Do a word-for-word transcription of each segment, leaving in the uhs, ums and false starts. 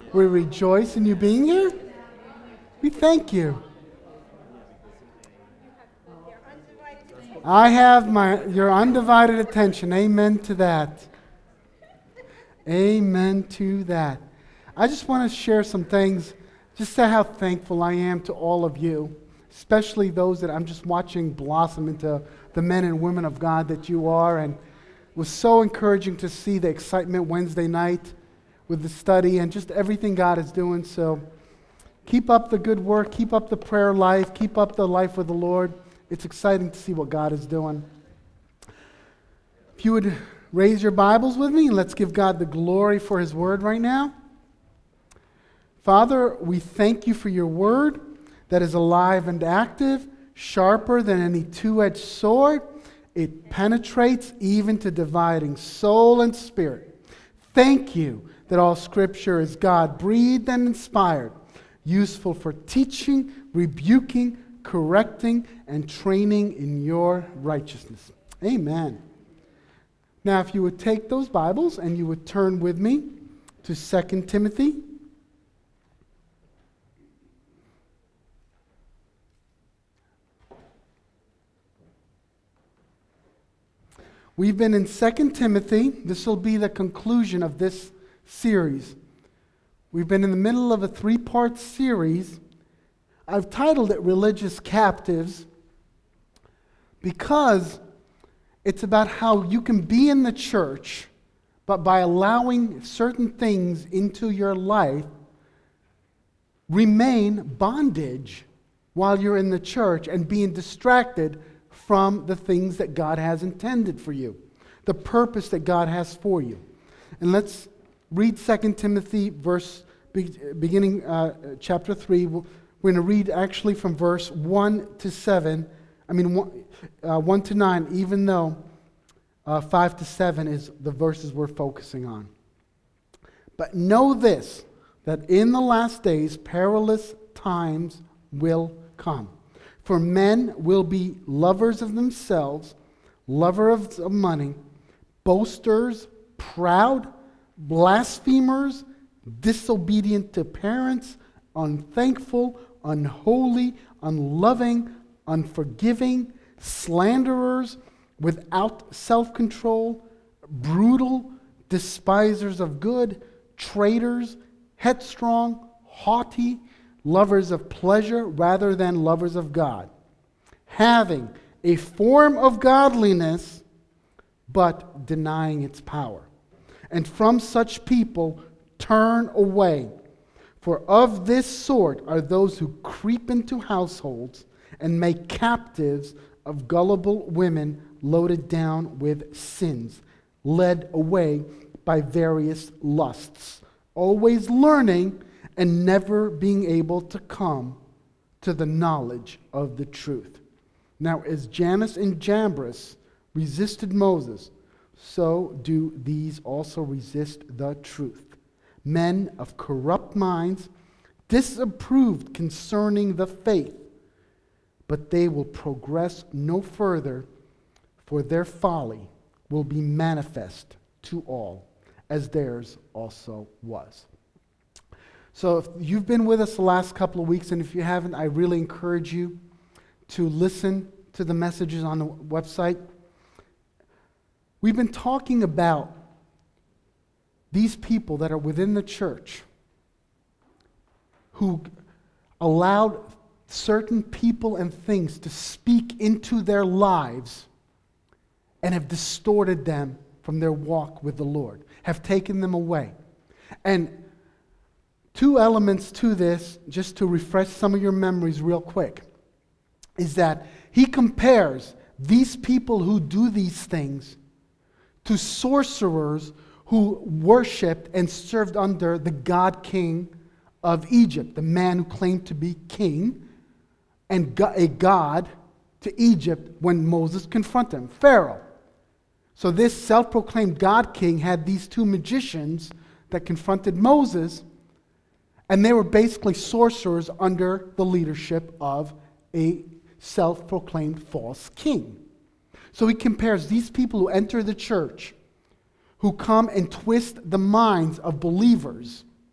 We rejoice in you being here. We thank you. I have my your undivided attention. Amen to that. Amen to that. I just want to share some things, just say how thankful I am to all of you, especially those that I'm just watching blossom into the men and women of God that you are. And it was so encouraging to see the excitement Wednesday night with the study and just everything God is doing. So keep up the good work, keep up the prayer life, keep up the life with the Lord. It's exciting to see what God is doing. If you would raise your Bibles with me, and let's give God the glory for His Word right now. Father, we thank you for your Word that is alive and active, sharper than any two-edged sword. It penetrates even to dividing soul and spirit. Thank you that all Scripture is God-breathed and inspired, useful for teaching, rebuking, correcting, and training in your righteousness. Amen. Now, if you would take those Bibles and you would turn with me to Second Timothy. We've been in Second Timothy. This will be the conclusion of this series. We've been in the middle of a three-part series. I've titled it Religious Captives because it's about how you can be in the church, but by allowing certain things into your life, remain bondage while you're in the church and being distracted from the things that God has intended for you, the purpose that God has for you. And let's read Second Timothy verse beginning uh, chapter three. We're going to read actually from verse one to seven. I mean one, uh, one to nine, even though uh, five to seven is the verses we're focusing on. But know this, that in the last days perilous times will come. For men will be lovers of themselves, lovers of money, boasters, proud, blasphemers, disobedient to parents, unthankful, unholy, unloving, unforgiving, slanderers, without self-control, brutal, despisers of good, traitors, headstrong, haughty, lovers of pleasure rather than lovers of God, having a form of godliness, but denying its power. And from such people turn away. For of this sort are those who creep into households and make captives of gullible women loaded down with sins, led away by various lusts, always learning and never being able to come to the knowledge of the truth. Now, as Jannes and Jambres resisted Moses, so do these also resist the truth. Men of corrupt minds, disapproved concerning the faith, but they will progress no further, for their folly will be manifest to all, as theirs also was. So if you've been with us the last couple of weeks, and if you haven't, I really encourage you to listen to the messages on the website. We've been talking about these people that are within the church who allowed certain people and things to speak into their lives and have distorted them from their walk with the Lord, have taken them away. And two elements to this, just to refresh some of your memories real quick, is that he compares these people who do these things to sorcerers who worshipped and served under the god king of Egypt, the man who claimed to be king and a god to Egypt when Moses confronted him, Pharaoh. So this self-proclaimed god king had these two magicians that confronted Moses, and they were basically sorcerers under the leadership of a self-proclaimed false king. So he compares these people who enter the church, who come and twist the minds of believers,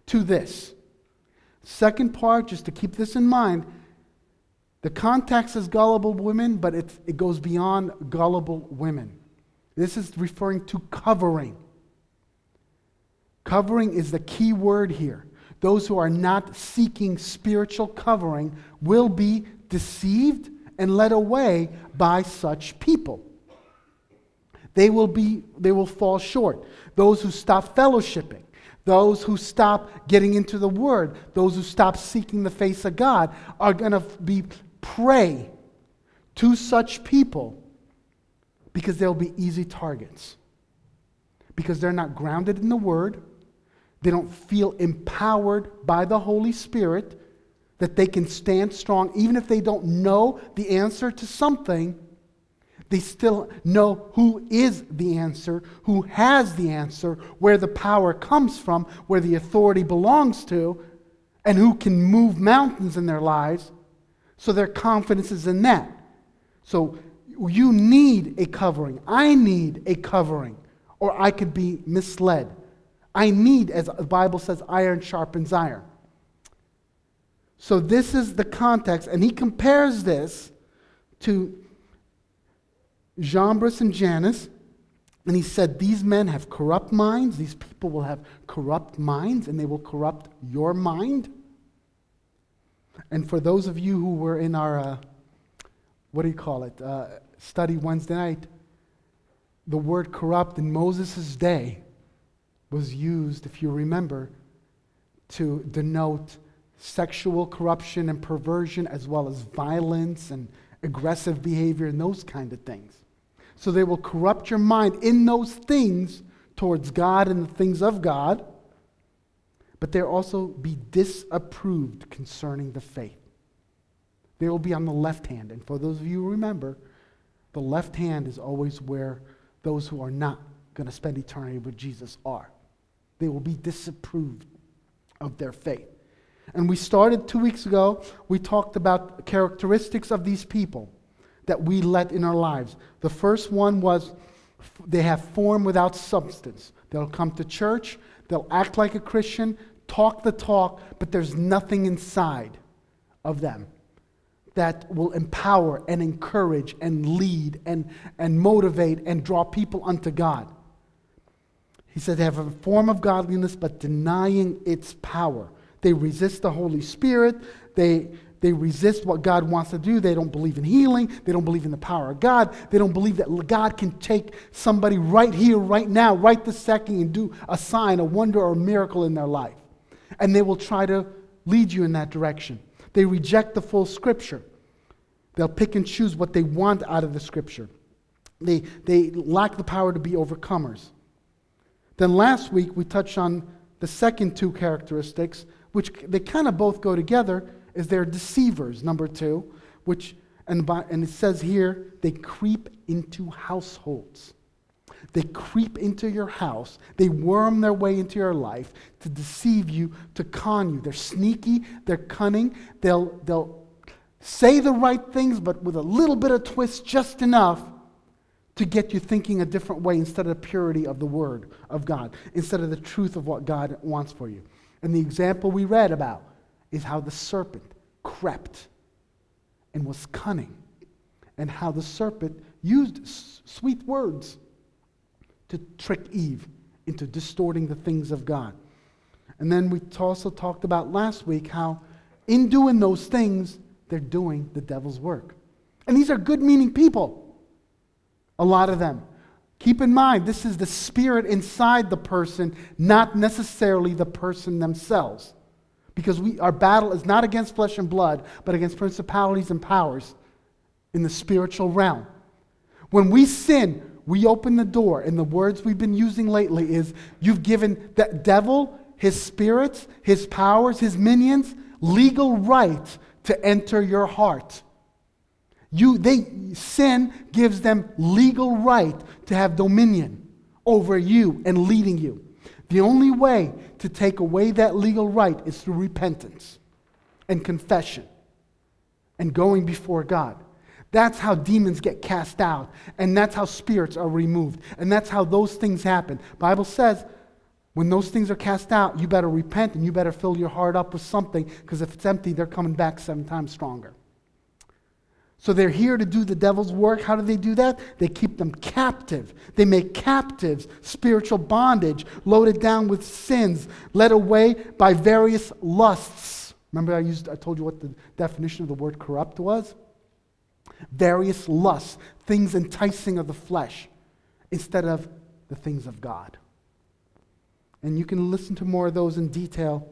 to this. Second part, just to keep this in mind, the context is gullible women, but it, it goes beyond gullible women. This is referring to covering. Covering is the key word here. Those who are not seeking spiritual covering will be deceived and led away by such people. They will be, they will fall short. Those who stop fellowshipping, those who stop getting into the Word, those who stop seeking the face of God are going to be prey to such people because they'll be easy targets. Because they're not grounded in the Word. They don't feel empowered by the Holy Spirit that they can stand strong. Even if they don't know the answer to something, they still know who is the answer, who has the answer, where the power comes from, where the authority belongs to, and who can move mountains in their lives. So their confidence is in that. So you need a covering. I need a covering, or I could be misled. I need, as the Bible says, iron sharpens iron. So this is the context, and he compares this to Jambres and Jannes, and he said, these men have corrupt minds, these people will have corrupt minds, and they will corrupt your mind. And for those of you who were in our, uh, what do you call it, uh, study Wednesday night, the word corrupt in Moses' day was used, if you remember, to denote sexual corruption and perversion, as well as violence and aggressive behavior and those kind of things. So they will corrupt your mind in those things towards God and the things of God, but they'll also be disapproved concerning the faith. They will be on the left hand. And for those of you who remember, the left hand is always where those who are not going to spend eternity with Jesus are. They will be disapproved of their faith. And we started two weeks ago, we talked about characteristics of these people that we let in our lives. The first one was they have form without substance. They'll come to church, they'll act like a Christian, talk the talk, but there's nothing inside of them that will empower and encourage and lead and, and motivate and draw people unto God. He said they have a form of godliness, but denying its power. They resist the Holy Spirit. They, they resist what God wants to do. They don't believe in healing. They don't believe in the power of God. They don't believe that God can take somebody right here, right now, right this second and do a sign, a wonder, or a miracle in their life. And they will try to lead you in that direction. They reject the full Scripture. They'll pick and choose what they want out of the Scripture. They, they lack the power to be overcomers. Then last week we touched on the second two characteristics, which they kind of both go together, is they're deceivers, number two, which, and, by, and it says here, they creep into households. They creep into your house. They worm their way into your life to deceive you, to con you. They're sneaky, they're cunning, they'll, they'll say the right things, but with a little bit of twist, just enough to get you thinking a different way instead of the purity of the Word of God, instead of the truth of what God wants for you. And the example we read about is how the serpent crept and was cunning, and how the serpent used s- sweet words to trick Eve into distorting the things of God. And then we also talked about last week how in doing those things, they're doing the devil's work. And these are good-meaning people. A lot of them. Keep in mind, this is the spirit inside the person, not necessarily the person themselves. Because we, our battle is not against flesh and blood, but against principalities and powers in the spiritual realm. When we sin, we open the door, and the words we've been using lately is, you've given the devil, his spirits, his powers, his minions, legal right to enter your heart. You, they, sin gives them legal right to have dominion over you and leading you. The only way to take away that legal right is through repentance and confession and going before God. That's how demons get cast out, and that's how spirits are removed, and that's how those things happen. The Bible says When those things are cast out, you better repent and you better fill your heart up with something, because if it's empty, they're coming back seven times stronger. So they're here to do the devil's work. How do they do that? They keep them captive. They make captives, spiritual bondage, loaded down with sins, led away by various lusts. Remember I used I told you what the definition of the word corrupt was? Various lusts, things enticing of the flesh, instead of the things of God. And you can listen to more of those in detail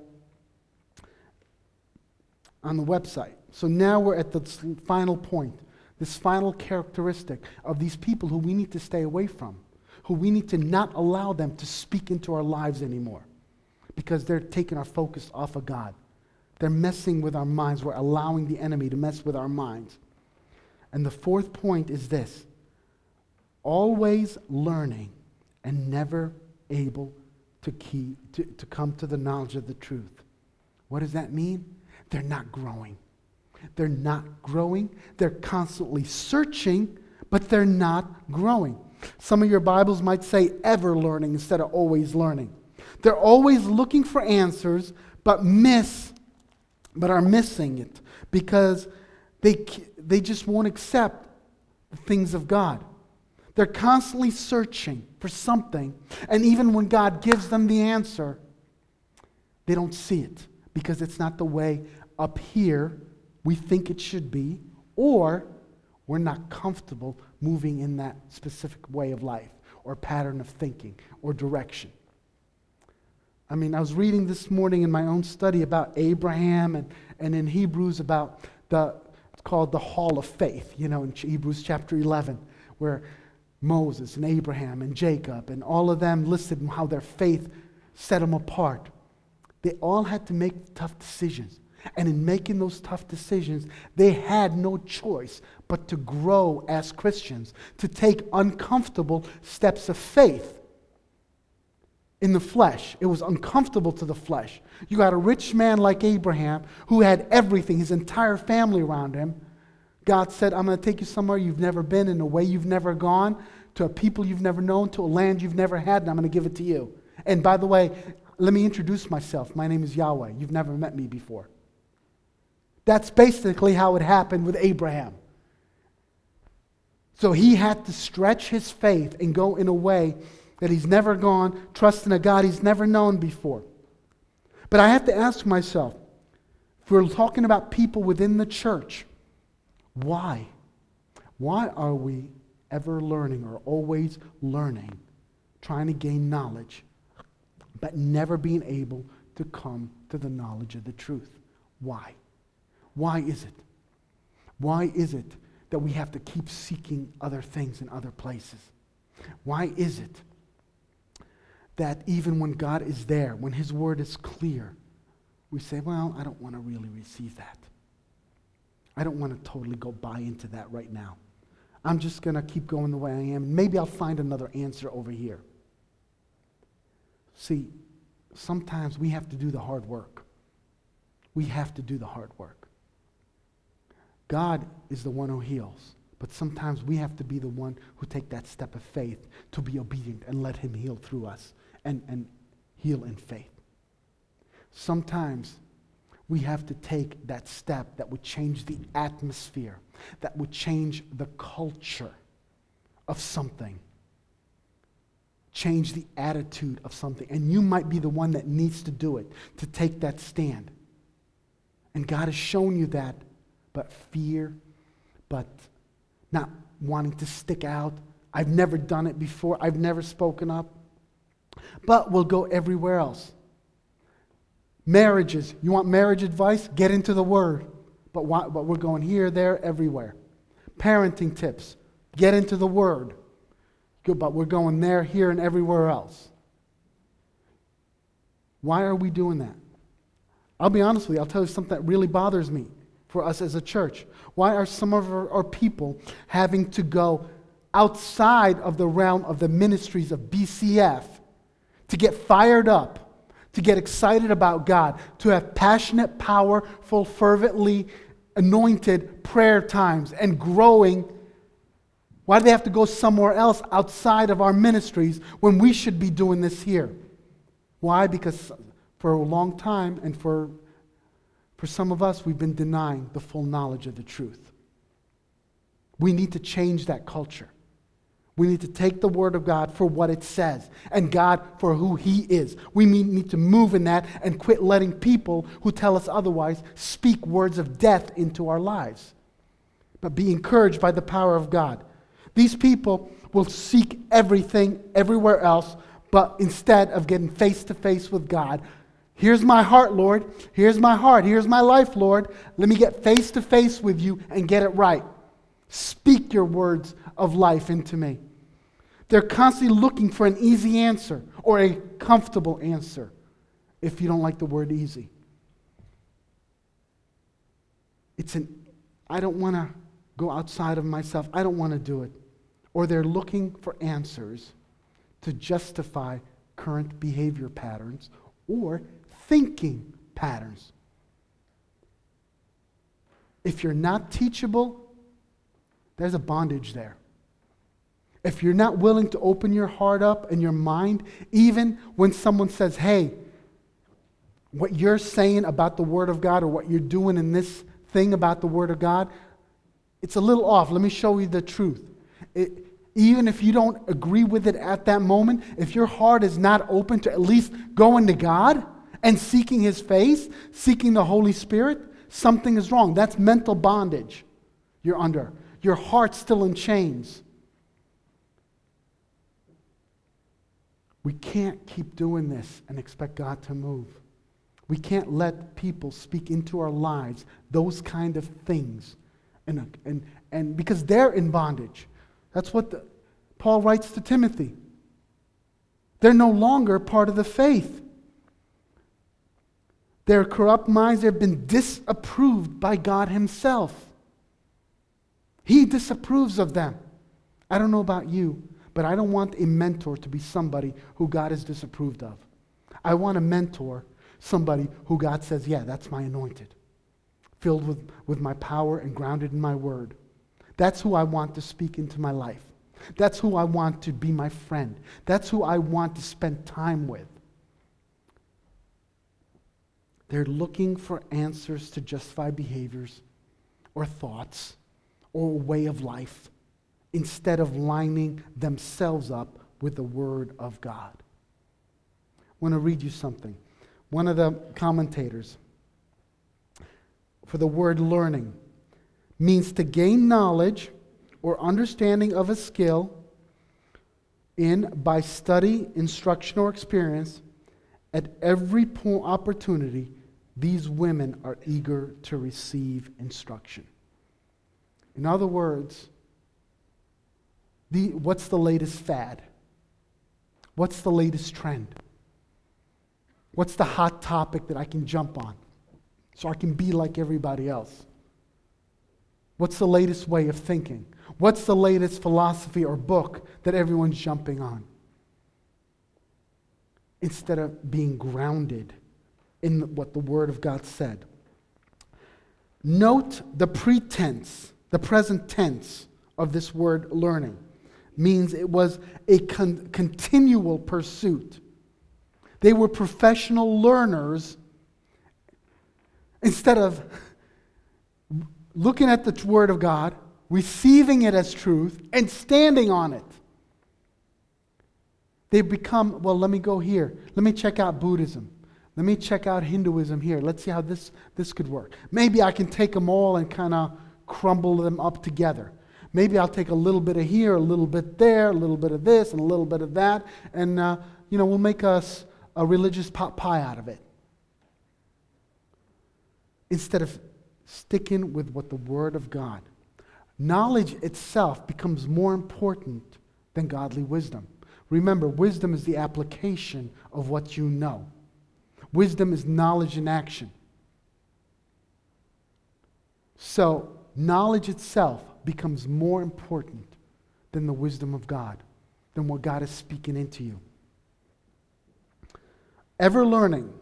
on the website. So now we're at the final point, this final characteristic of these people who we need to stay away from, who we need to not allow them to speak into our lives anymore, because they're taking our focus off of God. They're messing with our minds. We're allowing the enemy to mess with our minds. And the fourth point is this: always learning and never able to, key, to, to come to the knowledge of the truth. What does that mean? They're not growing. They're not growing. They're constantly searching, but they're not growing. Some of your Bibles might say ever learning instead of always learning. They're always looking for answers, but miss, but are missing it because they, they just won't accept the things of God. They're constantly searching for something, and even when God gives them the answer, they don't see it because it's not the way up here we think it should be, or we're not comfortable moving in that specific way of life or pattern of thinking or direction. I mean, I was reading this morning in my own study about Abraham and, and in Hebrews about the, it's called the Hall of Faith, you know, in Hebrews chapter eleven, where Moses and Abraham and Jacob and all of them listed how their faith set them apart. They all had to make tough decisions. And in making those tough decisions, they had no choice but to grow as Christians, to take uncomfortable steps of faith in the flesh. It was uncomfortable to the flesh. You got a rich man like Abraham who had everything, his entire family around him. God said, I'm going to take you somewhere you've never been, in a way you've never gone, to a people you've never known, to a land you've never had, and I'm going to give it to you. And by the way, let me introduce myself. My name is Yahweh. You've never met me before. That's basically how it happened with Abraham. So he had to stretch his faith and go in a way that he's never gone, trusting a God he's never known before. But I have to ask myself, if we're talking about people within the church, why? Why are we ever learning or always learning, trying to gain knowledge, but never being able to come to the knowledge of the truth? Why? Why is it? Why is it that we have to keep seeking other things in other places? Why is it that even when God is there, when His Word is clear, we say, well, I don't want to really receive that. I don't want to totally go buy into that right now. I'm just going to keep going the way I am. Maybe I'll find another answer over here. See, sometimes we have to do the hard work. We have to do the hard work. God is the one who heals, but sometimes we have to be the one who take that step of faith to be obedient and let Him heal through us and, and heal in faith. Sometimes we have to take that step that would change the atmosphere, that would change the culture of something, change the attitude of something. And you might be the one that needs to do it, to take that stand. And God has shown you that, but fear, but not wanting to stick out. I've never done it before. I've never spoken up. But we'll go everywhere else. Marriages. You want marriage advice? Get into the Word. But, why, but we're going here, there, everywhere. Parenting tips. Get into the Word. Good, but we're going there, here, and everywhere else. Why are we doing that? I'll be honest with you. I'll tell you something that really bothers me for us as a church. Why are some of our, our people having to go outside of the realm of the ministries of B C F to get fired up, to get excited about God, to have passionate, powerful, fervently anointed prayer times and growing? Why do they have to go somewhere else outside of our ministries when we should be doing this here? Why? Because for a long time, and for, for some of us, we've been denying the full knowledge of the truth. We need to change that culture. We need to take the Word of God for what it says, and God for who He is. We need to move in that and quit letting people who tell us otherwise speak words of death into our lives, but be encouraged by the power of God. These people will seek everything everywhere else, but instead of getting face to face with God, here's my heart, Lord. Here's my heart. Here's my life, Lord. Let me get face to face with you and get it right. Speak your words of life into me. They're constantly looking for an easy answer or a comfortable answer, if you don't like the word easy. It's an, I don't want to go outside of myself. I don't want to do it. Or they're looking for answers to justify current behavior patterns or thinking patterns. If you're not teachable, there's a bondage there. If you're not willing to open your heart up and your mind, even when someone says, hey, what you're saying about the Word of God or what you're doing in this thing about the Word of God, it's a little off. Let me show you the truth. It, even if you don't agree with it at that moment, if your heart is not open to at least going to God and seeking His face, seeking the Holy Spirit, something is wrong. That's mental bondage you're under. Your heart's still in chains. We can't keep doing this and expect God to move. We can't let people speak into our lives those kind of things, and, and, and because they're in bondage. That's what the, Paul writes to Timothy. They're no longer part of the faith. Their corrupt minds have been disapproved by God Himself. He disapproves of them. I don't know about you, but I don't want a mentor to be somebody who God has disapproved of. I want a mentor, somebody who God says, yeah, that's my anointed, filled with, with my power and grounded in my word. That's who I want to speak into my life. That's who I want to be my friend. That's who I want to spend time with. They're looking for answers to justify behaviors or thoughts or a way of life instead of lining themselves up with the Word of God. I want to read you something. One of the commentators for the word learning means to gain knowledge or understanding of a skill in by study, instruction, or experience. At every point opportunity, these women are eager to receive instruction. In other words, the, what's the latest fad? What's the latest trend? What's the hot topic that I can jump on so I can be like everybody else? What's the latest way of thinking? What's the latest philosophy or book that everyone's jumping on? Instead of being grounded in what the Word of God said. Note the pretense, the present tense of this word learning. Means it was a con- continual pursuit. They were professional learners. Instead of looking at the Word of God, receiving it as truth, and standing on it. They become, well, let me go here. Let me check out Buddhism. Let me check out Hinduism here. Let's see how this, this could work. Maybe I can take them all and kind of crumble them up together. Maybe I'll take a little bit of here, a little bit there, a little bit of this, and a little bit of that, and uh, you know, we'll make us a religious pot pie out of it. Instead of sticking with what the Word of God. Knowledge itself becomes more important than godly wisdom. Remember, wisdom is the application of what you know. Wisdom is knowledge in action. So, knowledge itself becomes more important than the wisdom of God, than what God is speaking into you. Ever learning,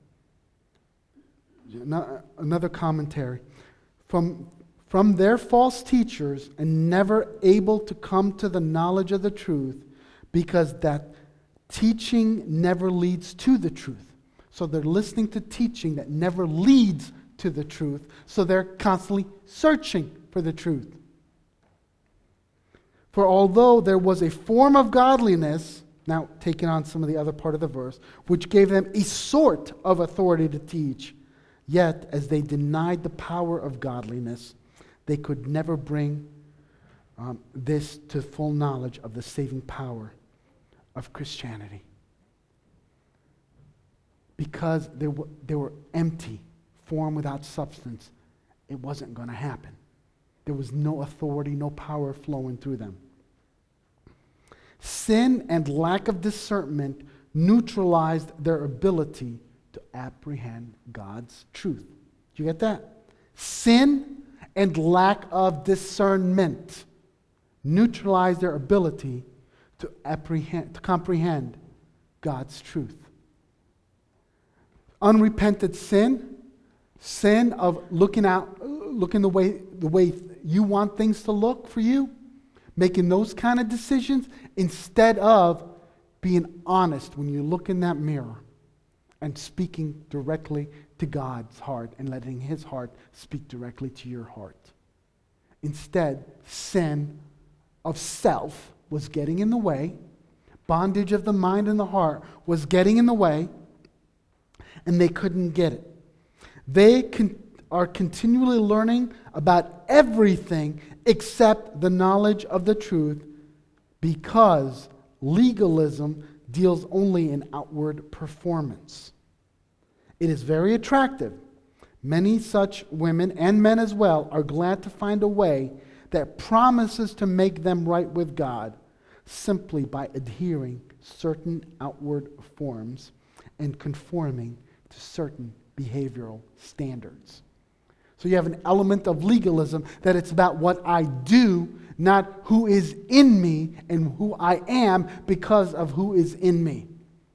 another commentary, from, from their false teachers and never able to come to the knowledge of the truth because that Teaching never leads to the truth. So they're listening to teaching that never leads to the truth. So they're constantly searching for the truth. For although there was a form of godliness, now taking on some of the other part of the verse, which gave them a sort of authority to teach, yet as they denied the power of godliness, they could never bring um, this to full knowledge of the saving power of Christianity. Because they were, they were empty, form without substance, it wasn't going to happen. There was no authority, no power flowing through them. Sin and lack of discernment neutralized their ability to apprehend God's truth. Do you get that? Sin and lack of discernment neutralized their ability to apprehend, to comprehend God's truth. Unrepented sin, sin of looking out, looking the way the way you want things to look for you, making those kind of decisions instead of being honest when you look in that mirror and speaking directly to God's heart and letting His heart speak directly to your heart. Instead, sin of self was getting in the way. Bondage of the mind and the heart was getting in the way, and they couldn't get it. They con- are continually learning about everything except the knowledge of the truth, because legalism deals only in outward performance. It is very attractive. Many such women, and men as well, are glad to find a way that promises to make them right with God simply by adhering certain outward forms and conforming to certain behavioral standards. So you have an element of legalism that it's about what I do, not who is in me and who I am because of who is in me.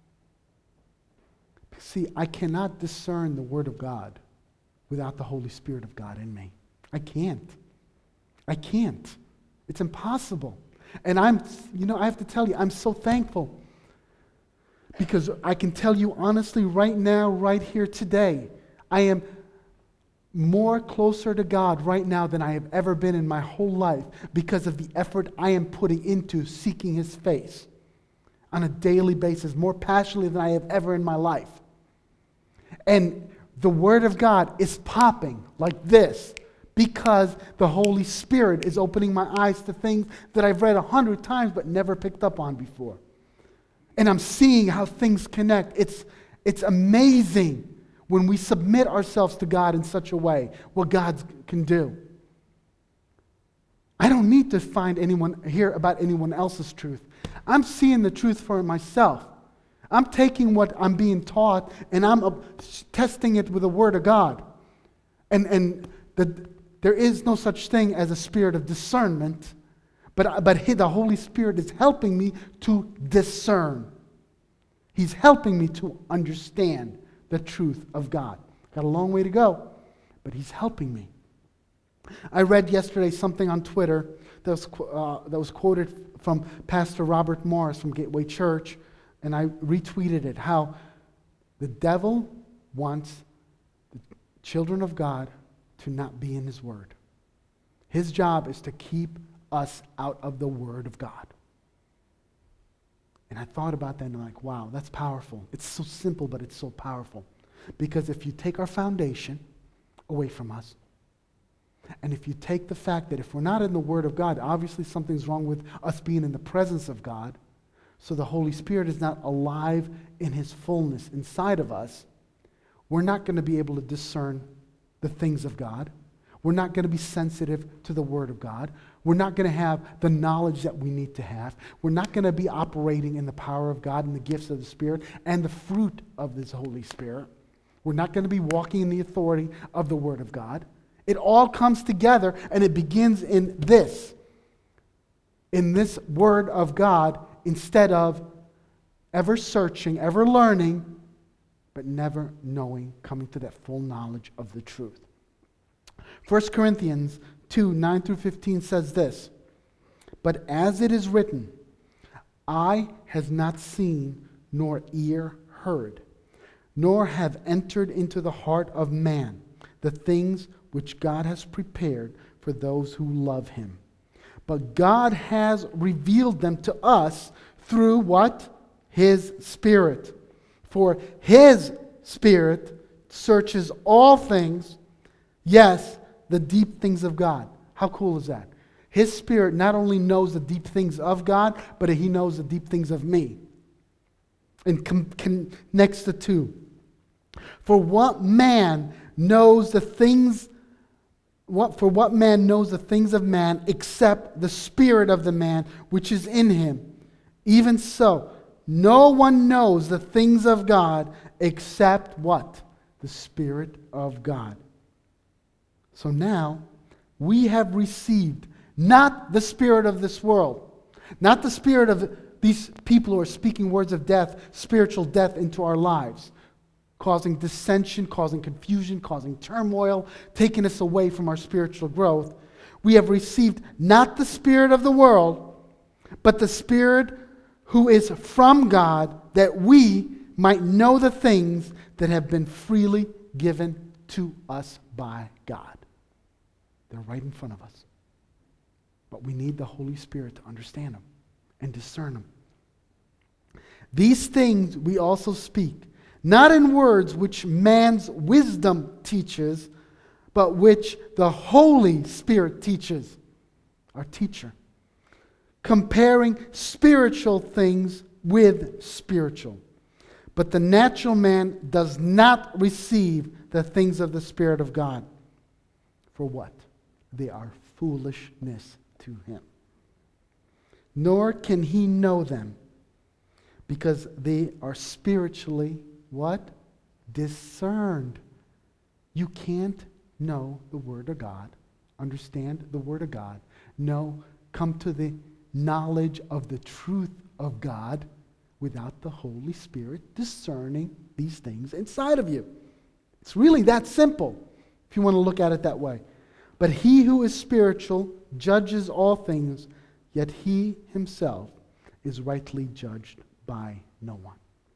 See, I cannot discern the Word of God without the Holy Spirit of God in me. I can't. I can't. It's impossible. And I'm, you know, I have to tell you, I'm so thankful because I can tell you honestly right now, right here today, I am more closer to God right now than I have ever been in my whole life because of the effort I am putting into seeking His face on a daily basis, more passionately than I have ever in my life. And the Word of God is popping like this because the Holy Spirit is opening my eyes to things that I've read a hundred times but never picked up on before. And I'm seeing how things connect. It's, it's amazing when we submit ourselves to God in such a way, what God can do. I don't need to find anyone, hear about anyone else's truth. I'm seeing the truth for myself. I'm taking what I'm being taught and I'm uh, testing it with the Word of God. And, and the, there is no such thing as a spirit of discernment, but, but he, the Holy Spirit is helping me to discern. He's helping me to understand the truth of God. Got a long way to go, but He's helping me. I read yesterday something on Twitter that was, uh, that was quoted from Pastor Robert Morris from Gateway Church, and I retweeted it, how the devil wants the children of God to not be in His Word. His job is to keep us out of the Word of God. And I thought about that and I'm like, wow, that's powerful. It's so simple, but it's so powerful. Because if you take our foundation away from us, and if you take the fact that if we're not in the Word of God, obviously something's wrong with us being in the presence of God, so the Holy Spirit is not alive in His fullness inside of us, we're not going to be able to discern the things of God. We're not going to be sensitive to the Word of God. We're not going to have the knowledge that we need to have. We're not going to be operating in the power of God and the gifts of the Spirit and the fruit of this Holy Spirit. We're not going to be walking in the authority of the Word of God. It all comes together and it begins in this, in this Word of God, instead of ever searching, ever learning, but never knowing, coming to that full knowledge of the truth. First Corinthians two, nine through fifteen says this, "But as it is written, eye has not seen, nor ear heard, nor have entered into the heart of man the things which God has prepared for those who love him. But God has revealed them to us through what? His Spirit. For His Spirit searches all things, yes, the deep things of God. How cool is that? His Spirit not only knows the deep things of God, but He knows the deep things of me. And com- connects the two. For what man knows the things What, for what man knows the things of man except the spirit of the man which is in him? Even so, no one knows the things of God except what? The Spirit of God. So now, we have received not the spirit of this world, not the spirit of these people who are speaking words of death, spiritual death into our lives, causing dissension, causing confusion, causing turmoil, taking us away from our spiritual growth. We have received not the spirit of the world, but the Spirit who is from God, that we might know the things that have been freely given to us by God. They're right in front of us. But we need the Holy Spirit to understand them and discern them. These things we also speak, not in words which man's wisdom teaches, but which the Holy Spirit teaches, our teacher, comparing spiritual things with spiritual. But the natural man does not receive the things of the Spirit of God. For what? They are foolishness to him. Nor can he know them, because they are spiritually what? Discerned. You can't know the Word of God, understand the Word of God, know, come to the knowledge of the truth of God without the Holy Spirit discerning these things inside of you. It's really that simple, if you want to look at it that way. But he who is spiritual judges all things, yet he himself is rightly judged by no one.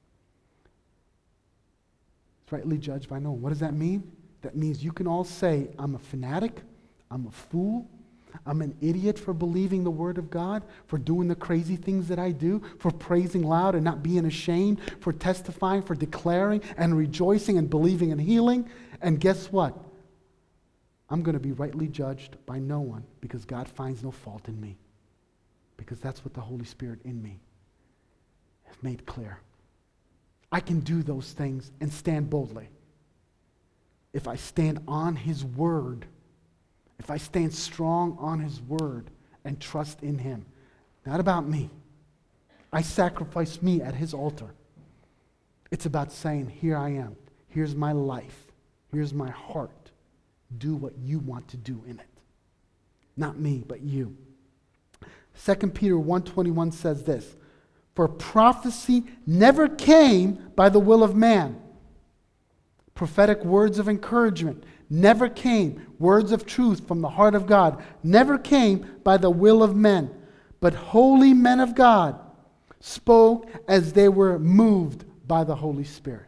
It's rightly judged by no one. What does that mean? That means you can all say, I'm a fanatic, I'm a fool, I'm an idiot for believing the Word of God, for doing the crazy things that I do, for praising loud and not being ashamed, for testifying, for declaring and rejoicing and believing and healing. And guess what? I'm going to be rightly judged by no one, because God finds no fault in me. Because that's what the Holy Spirit in me has made clear. I can do those things and stand boldly if I stand on His Word. If I stand strong on His Word and trust in Him. Not about me. I sacrifice me at His altar. It's about saying, here I am. Here's my life. Here's my heart. Do what you want to do in it. Not me, but you. Second Peter one twenty-one says this, for prophecy never came by the will of man. Prophetic words of encouragement never came. Words of truth from the heart of God never came by the will of men. But holy men of God spoke as they were moved by the Holy Spirit.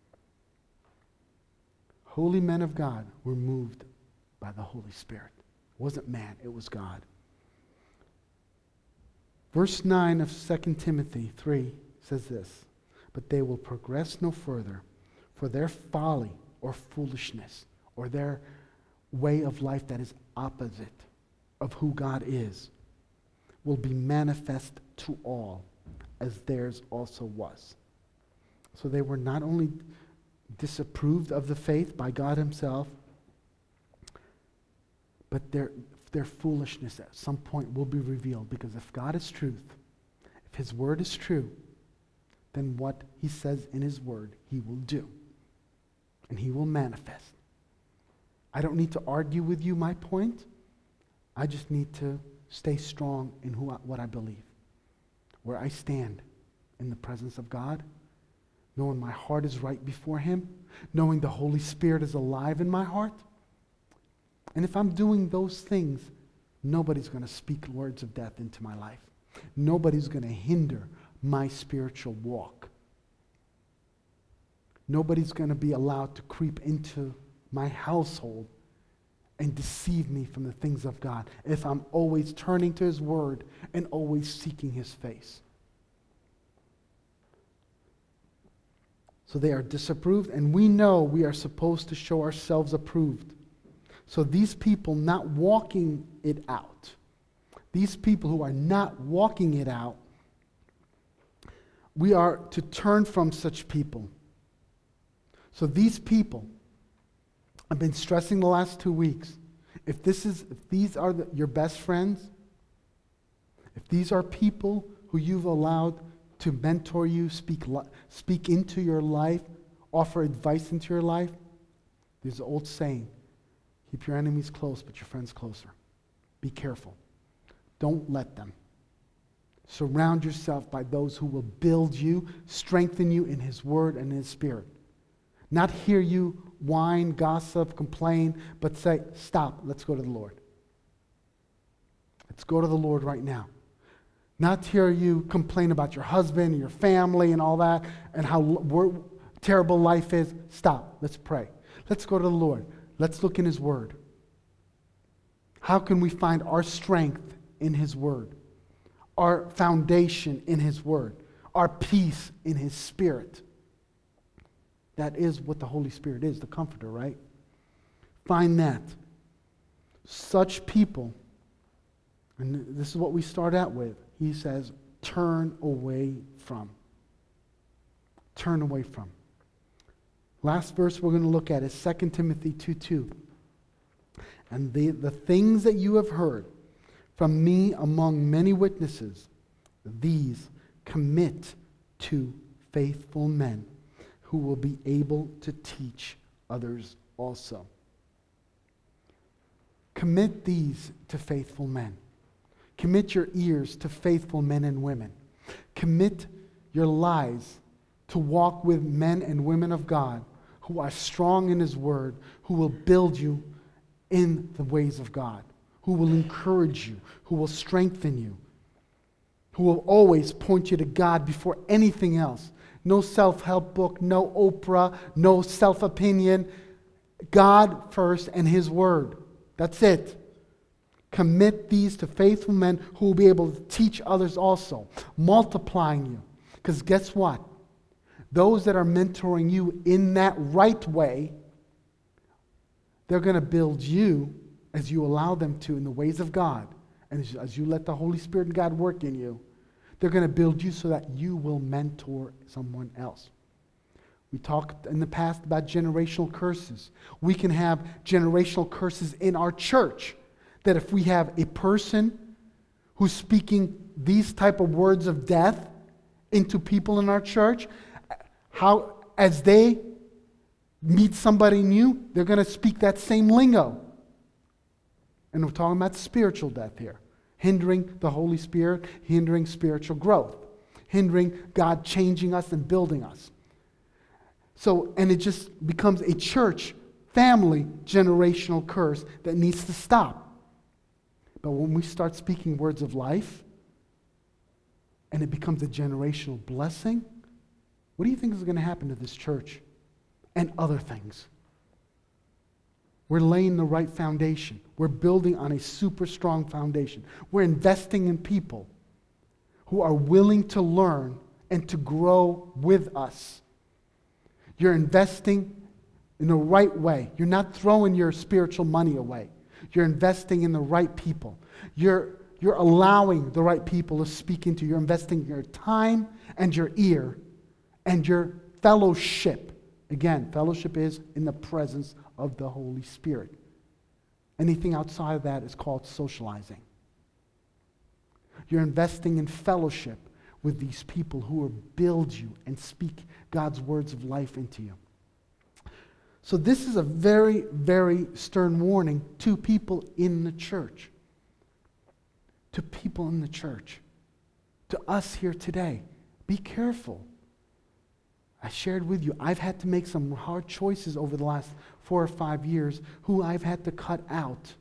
Holy men of God were moved by the Holy Spirit. It wasn't man, it was God. Verse nine of Second Timothy three says this, but they will progress no further, for their folly or foolishness or their way of life that is opposite of who God is will be manifest to all, as theirs also was. So they were not only disapproved of the faith by God Himself, but their, their foolishness at some point will be revealed, because if God is truth, if His Word is true, then what He says in His Word, He will do. And He will manifest. I don't need to argue with you my point. I just need to stay strong in who I, what I believe. Where I stand in the presence of God, knowing my heart is right before Him, knowing the Holy Spirit is alive in my heart. And if I'm doing those things, nobody's going to speak words of death into my life. Nobody's going to hinder my spiritual walk Nobody's going to be allowed to creep into my household and deceive me from the things of God if I'm always turning to His Word and always seeking His face. So they are disapproved, and we know we are supposed to show ourselves approved. So these people not walking it out, these people who are not walking it out, we are to turn from such people. So these people, I've been stressing the last two weeks, if this is, if these are the, your best friends, if these are people who you've allowed to mentor you, speak, speak into your life, offer advice into your life, there's an old saying, keep your enemies close, but your friends closer. Be careful. Don't let them. Surround yourself by those who will build you, strengthen you in His Word and in His Spirit. Not hear you whine, gossip, complain, but say, stop, let's go to the Lord. Let's go to the Lord right now. Not hear you complain about your husband and your family and all that and how wor- terrible life is. Stop, let's pray. Let's go to the Lord. Let's look in His Word. How can we find our strength in His Word? Our foundation in His Word? Our peace in His Spirit? That is what the Holy Spirit is, the Comforter, right? Find that. Such people, and this is what we start out with, he says, turn away from. Turn away from. Last verse we're going to look at is Second Timothy two two. And the, the things that you have heard from me among many witnesses, these commit to faithful men who will be able to teach others also. Commit these to faithful men. Commit your ears to faithful men and women. Commit your lives to walk with men and women of God who are strong in His Word, who will build you in the ways of God, who will encourage you, who will strengthen you, who will always point you to God before anything else. No self-help book, no Oprah, no self-opinion. God first and His Word. That's it. Commit these to faithful men who will be able to teach others also, multiplying you. Because guess what? Those that are mentoring you in that right way, they're going to build you as you allow them to in the ways of God. And as, as you let the Holy Spirit and God work in you, they're going to build you so that you will mentor someone else. We talked in the past about generational curses. We can have generational curses in our church. That if we have a person who's speaking these type of words of death into people in our church, how as they meet somebody new, they're going to speak that same lingo. And we're talking about spiritual death here. Hindering the Holy Spirit, hindering spiritual growth, hindering God changing us and building us. So, and it just becomes a church, family, generational curse that needs to stop. But when we start speaking words of life, and it becomes a generational blessing, what do you think is going to happen to this church and other things? We're laying the right foundation. We're building on a super strong foundation. We're investing in people who are willing to learn and to grow with us. You're investing in the right way. You're not throwing your spiritual money away. You're investing in the right people. You're, you're allowing the right people to speak into you. You're investing your time and your ear and your fellowship. Again, fellowship is in the presence of the Holy Spirit. Anything outside of that is called socializing. You're investing in fellowship with these people who will build you and speak God's words of life into you. So this is a very, very stern warning to people in the church. To people in the church. To us here today. Be careful. I shared with you, I've had to make some hard choices over the last four or five years who I've had to cut out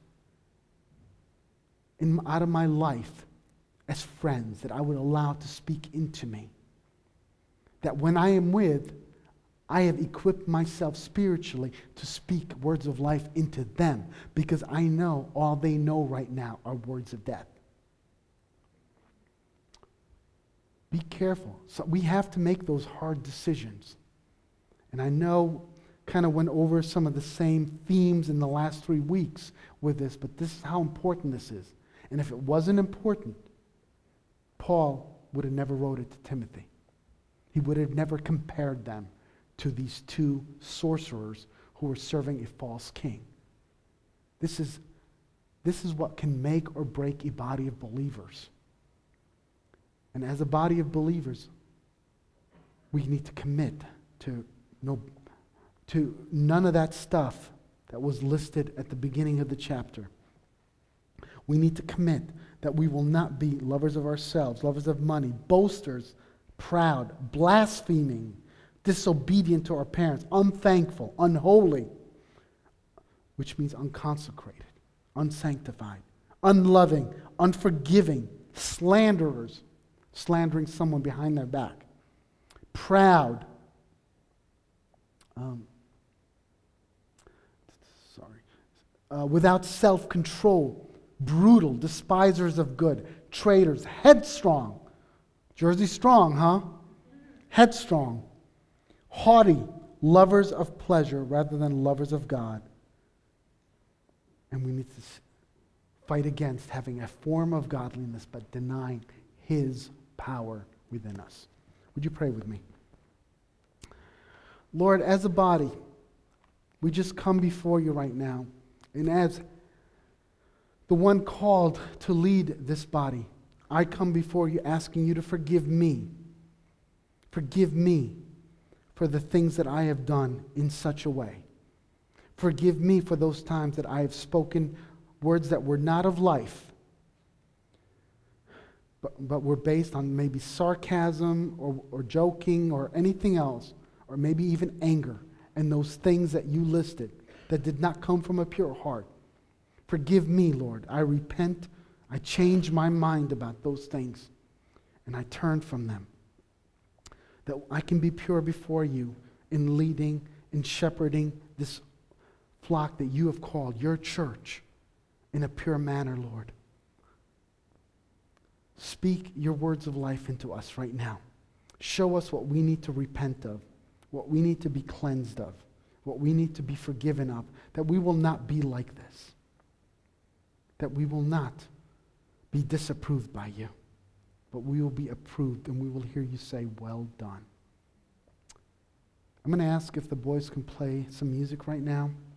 in, out of my life as friends that I would allow to speak into me. That when I am with, I have equipped myself spiritually to speak words of life into them because I know all they know right now are words of death. Be careful. So we have to make those hard decisions. And I know kind of went over some of the same themes in the last three weeks with this, but this is how important this is. And if it wasn't important, Paul would have never wrote it to Timothy. He would have never compared them to these two sorcerers who were serving a false king. This is, this is what can make or break a body of believers. And as a body of believers, we need to commit to no, to none of that stuff that was listed at the beginning of the chapter. We need to commit that we will not be lovers of ourselves, lovers of money, boasters, proud, blaspheming, disobedient to our parents, unthankful, unholy, which means unconsecrated, unsanctified, unloving, unforgiving, slanderers, slandering someone behind their back, proud, um, sorry, uh, without self-control, brutal, despisers of good, traitors, headstrong. Jersey strong, huh? Headstrong, haughty, lovers of pleasure rather than lovers of God. And we need to fight against having a form of godliness but denying His power within us. Would you pray with me? Lord, as a body, we just come before you right now. And as the one called to lead this body, I come before you asking you to forgive me. Forgive me for the things that I have done in such a way. Forgive me for those times that I have spoken words that were not of life, but, but were based on maybe sarcasm or, or joking or anything else, or maybe even anger, and those things that you listed that did not come from a pure heart. Forgive me, Lord. I repent. I change my mind about those things, and I turn from them. That I can be pure before you in leading, in shepherding this flock that you have called your church in a pure manner, Lord. Speak your words of life into us right now. Show us what we need to repent of, what we need to be cleansed of, what we need to be forgiven of, that we will not be like this, that we will not be disapproved by you, but we will be approved and we will hear you say, well done. I'm going to ask if the boys can play some music right now.